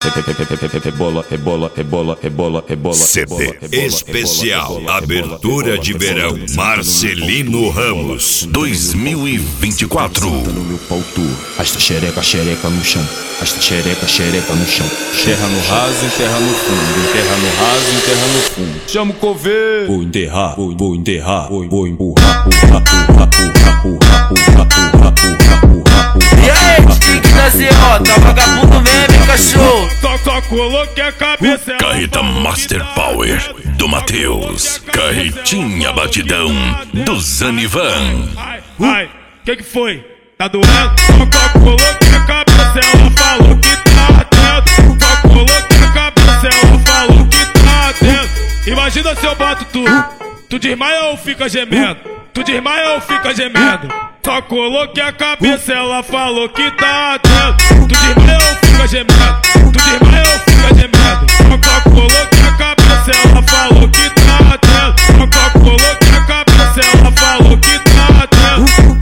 Rebola, rebola, rebola, rebola, rebola. CD especial Abertura de Verão Marcelino Ramos 2024. No meu pau tu, arrasta xereca, xereca no chão. Arrasta xereca, xereca no chão. Enterra no raso, enterra no fundo. Enterra no raso, enterra no fundo. Chama o coveiro. Vou enterrar, vou enterrar. Vou empurrar, empurrar, empurrar, empurrar, empurrar, empurrar, empurrar. E aí, Tique da CO, tá vagabundo mesmo, cachorro? Só coloquei a cabeça. Carreta Master Power do Matheus. Carretinha Batidão do Zanivan. Ai, que foi? Tá doendo? Só coloquei a cabeça, ela falou que tá atento. Só coloquei a cabeça, ela falou que tá atento. Imagina se eu boto tu desmaia ou fica gemendo? Tu desmaia ou fica gemendo? Só coloquei a cabeça, ela falou que tá atento. Tu desmaia ou fica gemendo? Tu desmaia ou fica gemendo? Só coloquei a cabeça, ela falou que tá atento. Só coloquei a cabeça, ela falou que tá atento.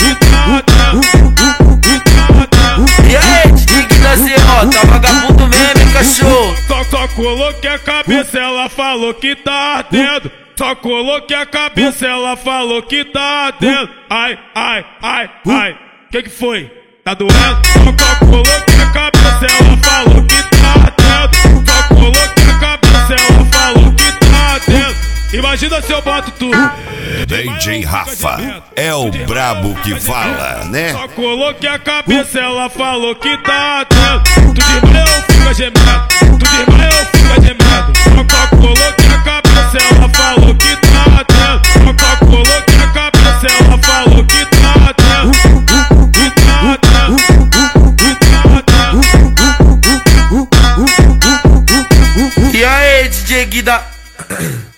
E aí, Tique da CO, tá vagabundo mesmo, cachorro? Só coloquei a cabeça, ela falou que tá ardendo. Só coloquei a cabeça, ela falou que tá ardendo. Ai, ai, ai, ai, que foi? Tá doendo? Só coloquei a cabeça, ela falou que tá ardendo. Só coloquei a cabeça, ela falou que tá ardendo. Imagina se eu boto tu. DJ Rafa é o brabo que fala, né? Só coloquei a cabeça, ela falou que tá atento. Tu desmaia ou fica gemendo? Tu desmaia ou fica gemendo? Só coloquei a cabeça, ela falou que tá atento. Só coloquei a cabeça, ela falou que tá atento. E aí, DJ Guida.